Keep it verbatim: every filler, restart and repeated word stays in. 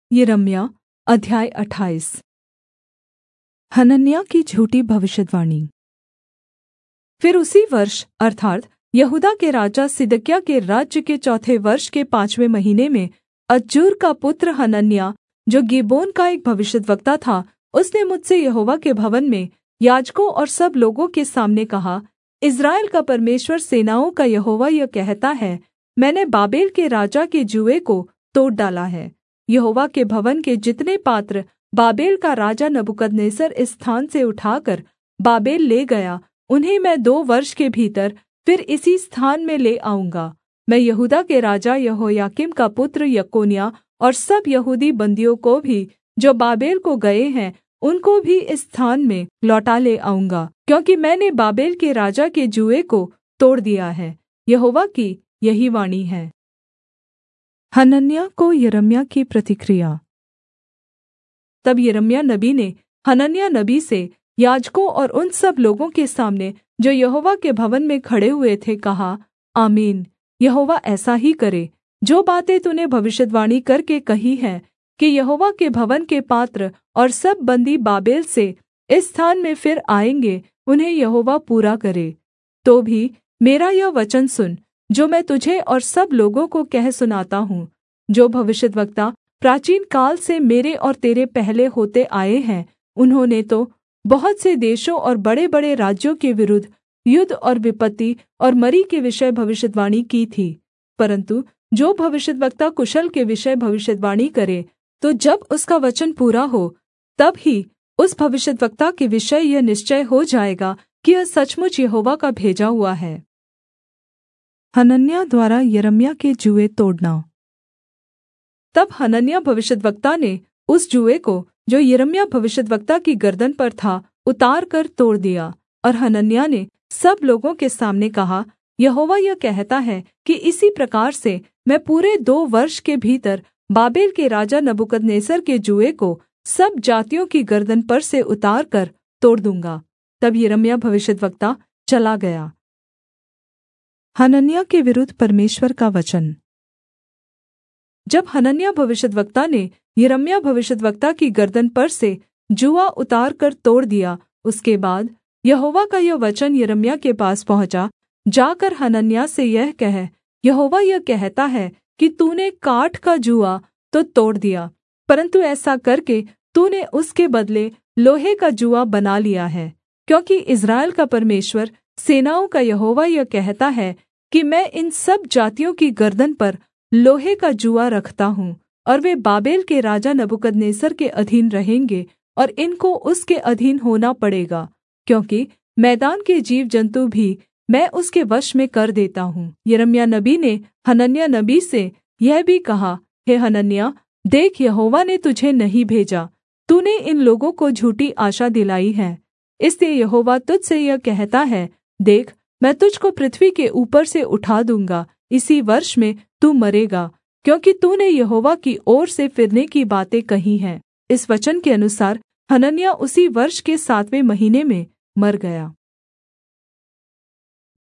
यिर्मयाह अध्याय अट्ठाईस। हनन्याह की झूठी भविष्यद्वाणी। फिर उसी वर्ष अर्थात् यहूदा के राजा सिदकिय्याह के राज्य के चौथे वर्ष के पाँचवें महीने में अज्जूर का पुत्र हनन्याह, जो गिबोन का एक भविष्यद्वक्ता था, उसने मुझसे यहोवा के भवन में याजकों और सब लोगों के सामने कहा, इस्राएल का परमेश्वर सेनाओं का यहोवा यह कहता है, मैंने बाबेल के राजा के जूए को तोड़ डाला है। यहोवा के भवन के जितने पात्र बाबेल का राजा नबूकदनेस्सर इस स्थान से उठाकर बाबेल ले गया, उन्हें मैं दो वर्ष के भीतर फिर इसी स्थान में ले आऊँगा। मैं यहूदा के राजा यहोयाकीम का पुत्र यकोन्याह और सब यहूदी बन्दियों को भी, जो बाबेल को गए हैं, उनको भी इस स्थान में लौटा ले आऊँगा, क्योंकि मैंने बाबेल के राजा के जूए को तोड़ दिया है। यहोवा की यही वाणी है। हनन्याह को यिर्मयाह की प्रतिक्रिया। तब यिर्मयाह नबी ने हनन्याह नबी से याजकों और उन सब लोगों के सामने, जो यहोवा के भवन में खड़े हुए थे, कहा, आमीन। यहोवा ऐसा ही करे, जो बातें तूने भविष्यद्वाणी करके कही है कि यहोवा के भवन के पात्र और सब बन्दी बाबेल से इस स्थान में फिर आएँगे, उन्हें यहोवा पूरा करे। तो भी मेरा यह वचन सुन, जो मैं तुझे और सब लोगों को कह सुनाता हूँ। जो भविष्यद्वक्ता प्राचीनकाल से मेरे और तेरे पहले होते आए हैं, उन्होंने तो बहुत से देशों और बड़े-बड़े राज्यों के विरुद्ध युद्ध और विपत्ति और मरी के विषय भविष्यद्वाणी की थी। परन्तु जो भविष्यद्वक्ता कुशल के विषय भविष्यद्वाणी करे, तो जब उसका वचन पूरा हो, तब ही उस भविष्यद्वक्ता के विषय यह निश्चय हो जाएगा कि यह सचमुच यहोवा का भेजा हुआ है। हनन्याह द्वारा यिर्मयाह के जूए तोड़ना। तब हनन्याह भविष्यद्वक्ता ने उस जूए को, जो यिर्मयाह भविष्यद्वक्ता की गर्दन पर था, उतार कर तोड़ दिया। और हनन्याह ने सब लोगों के सामने कहा, यहोवा यह कहता है कि इसी प्रकार से मैं पूरे दो वर्ष के भीतर बाबेल के राजा नबूकदनेस्सर के जूए को सब जातियों की गर्दन पर से उतार कर तोड़ दूँगा। तब यिर्मयाह भविष्यद्वक्ता चला गया। हनन्याह के विरुद्ध परमेश्वर का वचन। जब हनन्याह भविष्यद्वक्ता ने यिर्मयाह भविष्यद्वक्ता की गर्दन पर से जूआ उतार कर तोड़ दिया, उसके बाद यहोवा का यह वचन यिर्मयाह के पास पहुँचा, जाकर हनन्याह से यह कह, यहोवा यह कहता है कि तूने काठ का जूआ तो तोड़ दिया, परन्तु ऐसा करके तूने उसके बदले लोहे का जूआ बना लिया है। क्योंकि इस्राएल का परमेश्वर सेनाओं का यहोवा यह कहता है कि मैं इन सब जातियों की गर्दन पर लोहे का जूआ रखता हूँ, और वे बाबेल के राजा नबूकदनेस्सर के अधीन रहेंगे, और इनको उसके अधीन होना पड़ेगा, क्योंकि मैदान के जीव जन्तु भी मैं उसके वश में कर देता हूँ। यिर्मयाह नबी ने हनन्याह नबी से यह भी कहा, हे हनन्याह, देख, यहोवा ने तुझे नहीं भेजा, तूने इन लोगों को झूठी आशा दिलाई है। इसलिए यहोवा तुझसे यह कहता है, देख, मैं तुझको पृथ्वी के ऊपर से उठा दूँगा, इसी वर्ष में तू मरेगा, क्योंकि तूने यहोवा की ओर से फिरने की बातें कही हैं। इस वचन के अनुसार हनन्याह उसी वर्ष के सातवें महीने में मर गया।